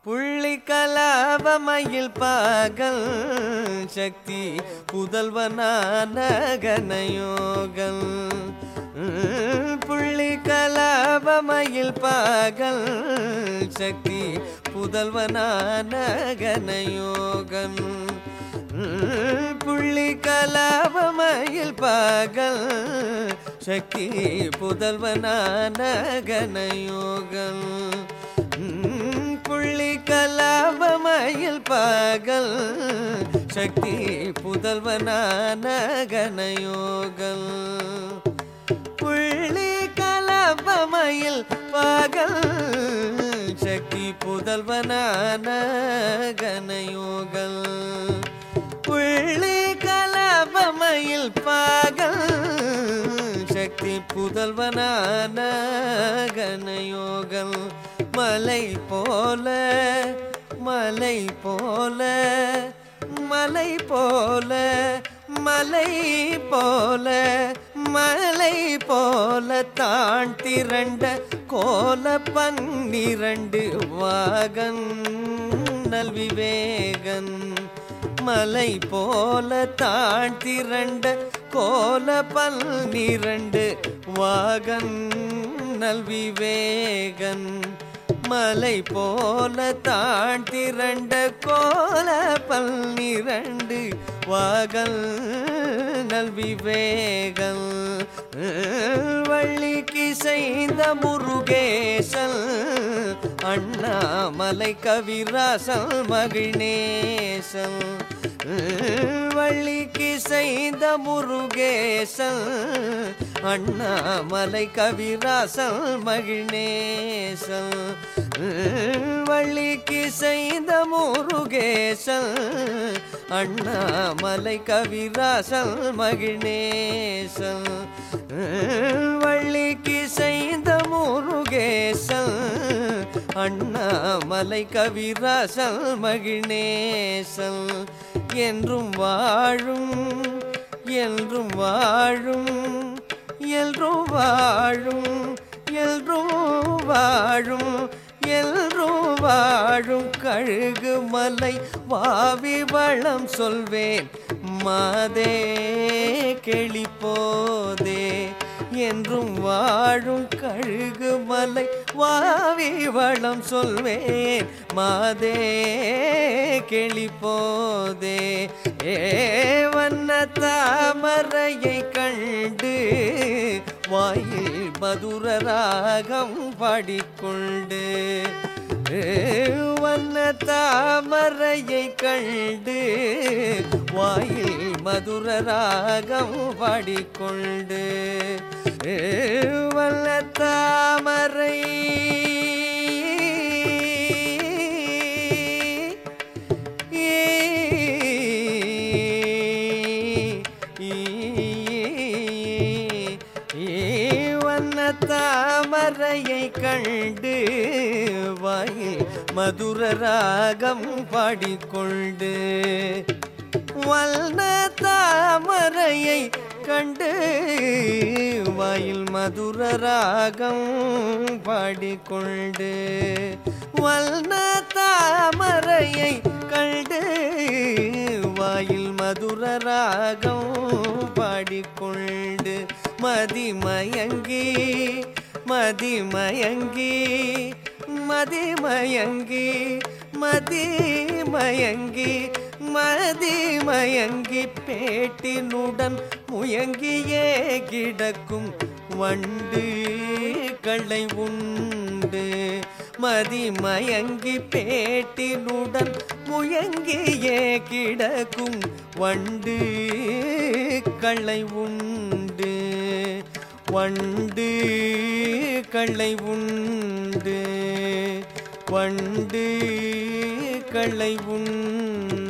புள்ளி கலாபமயில் பாகல் சக்தி புதல்வனான கனயோகல் புள்ளி கலாபமயில் பாகல் சக்தி புதல்வனான கனயோகன் புள்ளி கலாபமயில் பாகல் சக்தி புதல்வனான கனயோகன் புள்ளி கலாபமயில் பாகல் சக்தி புதல்வனான கனயோகல் புள்ளி கலாபமயில் பாகல் சக்தி புதல்வனான கனயோகல் புள்ளி கலாபமயில் பாகல் சக்தி புதல்வனான கனயோகல் மலை போல மலை போல மலை போல மலை போல மலை போல தான் திரண்ட கோல 12 வாகன் நல்விவேகன் மலை போல தான் திரண்ட கோல 12 வாகன் நல்விவேகன் மலை போல தான் திரண்ட கோல 12 வாகன் நல்விவேகன் வள்ளிக்கு செய்த முருகேசன் அண்ணாமலை கவிராசன் மகிழ்நேசன் வள்ளிக்கு செய்த முருகேசன் அண்ணாமலை கவிராசன் மகிழ்நேசன் வள்ளிக்கு செய்த முருகேசன் அண்ணாமலை கவிராசன் மகிழ்நேசன் வள்ளிக்கு செய்த முருகேசன் அண்ணாமலை கவிராசன் மகிழ்நேசன் என்றும் வாழும் என்றும் வாழும் என்றும் வாழும் என்றும் வாழும் என்றும் வாழும் கழுகு மலை வாவி வளம் சொல்வேன் மாதே கிளி போதே என்றும் வாழும் கழுகு மலை வாவி வளம் சொல்வேன் மாதே கிளி போதே வண்ண தாமரையை கண்டு வாயில் மதுர ராகம் பாடிக்கொண்டு வண்ண தாமரையை கண்டு வாயில் மதுர ராகம் பாடிக்கொண்டு வண்ண தாமரை தாமரையை கண்டு வாயில் மதுர ராகம் பாடிக்கொண்டு வல்ன தாமரையை கண்டு வாயில் மதுர ராகம் பாடிக்கொண்டு வல்ன தாமரையை கண்டு வாயில் மதுர ராகம் பாடிக்கொண்டு மதிமயங்கி மதிமயங்கி மதிமயங்கி மதிமயங்கி மதிமயங்கி பேட்டினுடன் முயங்கியே கிடக்கும் வண்டு களை உண்டு மதிமயங்கி பேட்டினுடன் முயங்கியே கிடக்கும் வண்டு களை உண்டு வண்டு களை உண்டு வண்டு களை உண்டு